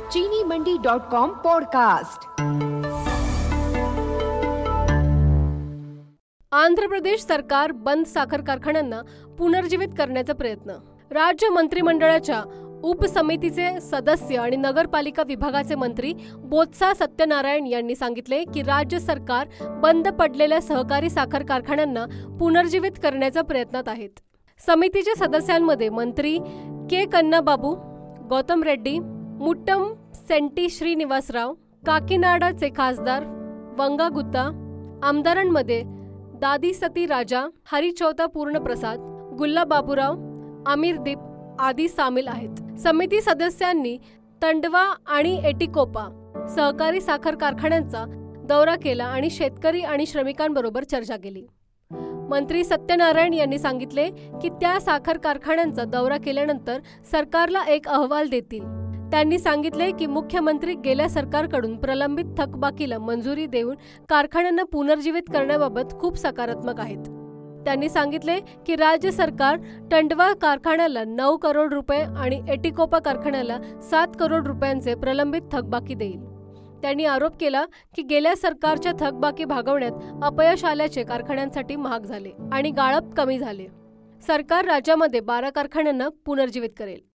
चीनीमंडी.com podcast. Andhra Pradesh सरकार बंद साखर कारखान्यांना पुनर्जीवित करण्याचा प्रयत्न। राज्य मंत्रिमंडळाच्या उपसमितीचे सदस्य आणि नगरपालिका विभागाचे मंत्री बोत्सा सत्यनारायण यांनी सांगितले की राज्य सरकार बंद पडलेल्या सहकारी साखर कारखान्यांना पुनर्जीवित करण्याच्या प्रयत्नात आहेत। समितीच्या सदस्यांमध्ये मंत्री के कन्नाबाबू, गौतम रेड्डी, मुट्टम सेंटी श्रीनिवासराव, काकीनाडाचे खासदार वंगा गुत्ता, आमदारांमध्ये दादी सती राजा, हरिचौथा पूर्णप्रसाद, गुल्ला बाबूराव, आमिरदीप आदी सामील आहेत। समिती सदस्यांनी तंडवा आणि एटिकोपा सहकारी साखर कारखान्यांचा दौरा केला आणि शेतकरी आणि श्रमिकांबरोबर चर्चा केली। मंत्री सत्यनारायण यांनी सांगितले की त्या साखर कारखान्यांचा दौरा केल्यानंतर सरकारला एक अहवाल देतील। त्यांनी सांगितले की मुख्यमंत्री गेल्या सरकारकडून प्रलंबित थकबाकीला मंजुरी देऊन कारखान्यांना पुनर्जीवित करण्याबाबत खूप सकारात्मक आहेत। त्यांनी सांगितले की राज्य सरकार टंडवा कारखान्याला 9 करोड रुपये आणि एटिकोपा कारखान्याला 7 करोड रुपयांचे प्रलंबित थकबाकी देईल। त्यांनी आरोप केला की गेल्या सरकारच्या थकबाकी भागवण्यात अपयश आल्याचे कारखान्यांसाठी महाग झाले आणि गाळप कमी झाले। सरकार राज्यामध्ये 12 कारखान्यांना पुनर्जीवित करेल।